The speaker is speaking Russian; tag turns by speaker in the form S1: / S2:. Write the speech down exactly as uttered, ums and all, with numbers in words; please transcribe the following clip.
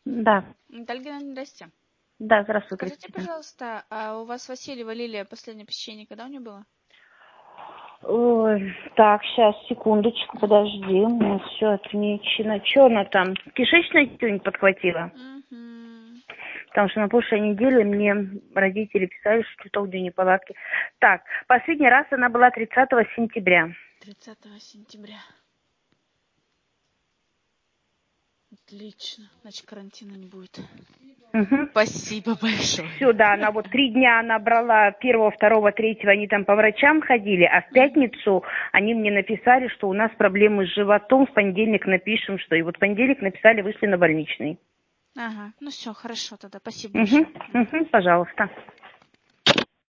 S1: Да.
S2: Наталья Геннадьевна, здрасте.
S1: Да, здравствуй,
S2: Скажите,
S1: Кристина.
S2: пожалуйста, а у вас Васильева Лилия последнее посещение когда у нее было?
S1: Ой, так, сейчас, секундочку, подожди, у меня все отмечено. Что она там, кишечное что-нибудь подхватила?
S2: Угу.
S1: Потому что на прошлой неделе мне родители писали, что что-то у нее неполадки. Так, последний раз она была тридцатого сентября.
S2: тридцатого сентября. Отлично. Значит, карантина не будет.
S1: Угу.
S2: Спасибо большое.
S1: Все, да, она вот три дня она брала, первого, второго, третьего, они там по врачам ходили, а в пятницу они мне написали, что у нас проблемы с животом, в понедельник напишем, что. И вот в понедельник написали, вышли на больничный.
S2: Ага, ну все, хорошо тогда, спасибо
S1: Угу,
S2: большое.
S1: угу, пожалуйста.